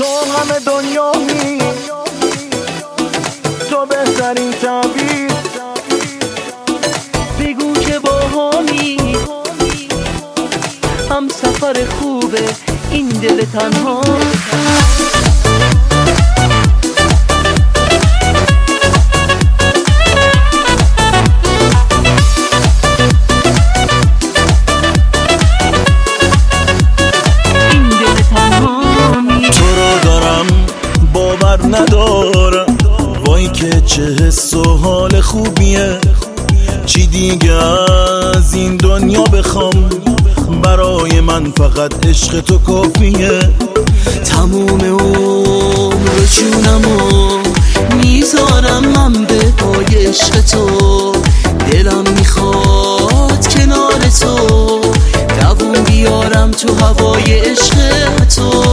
تو همه دنیامی، تو بهترین تعبیر. بگو که باهامی، هم سفر خوبه این دل تنها. ندارم وای که چه حس و حال خوبیه، چی دیگه از این دنیا بخوام، برای من فقط عشق تو کافیه. تموم عمر جونمو میذارم من به پای عشق تو، دلم میخواد کنار تو دووم بیارم تو هوای عشق تو.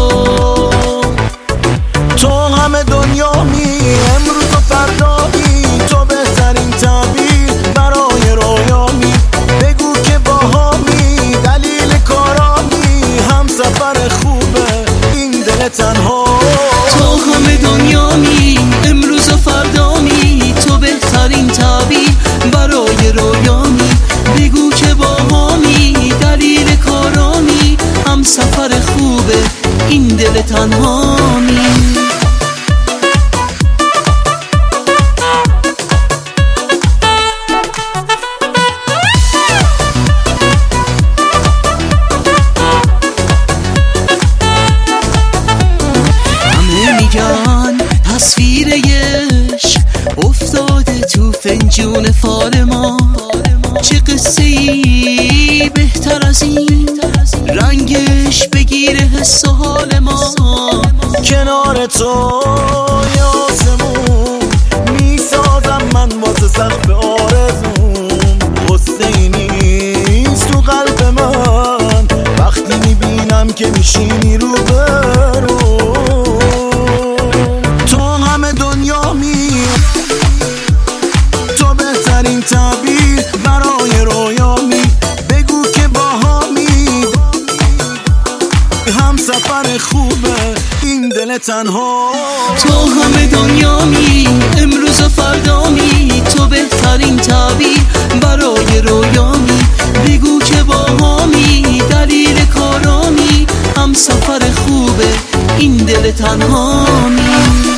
تو همه دنیامی، امروز و فردایی، تو بهترین تعبیر برای رویامی. بگو که باهامی، دلیل کارامی، هم سفر خوبه این دل تنها. تو همه دنیامی، امروز و فردامی، تو بهترین تعبیر برای رویامی. بگو که باهامی، دلیل کارامی، هم سفر خوبه این دل تنهامی. تصویر عشق افتاده تو فنجون فال ما، چه قصه ای بهتر از این رنگش بگیره حس و حال ما. کنار تو آسمون میسازم من واسه سقف آرزوم، غصه ای نیست تو قلب من وقتی میبینم که میشینی رو برو. تو بهترین تعبیر برای رویامی. بگو که باهامی، هم سفر خوبه این دل تنها. تو همه دنیامی، امروز و فردامی، تو بهترین تعبیر برای رویامی. بگو که باهامی، دلیل کارامی، هم سفر خوبه این دل تنهامی.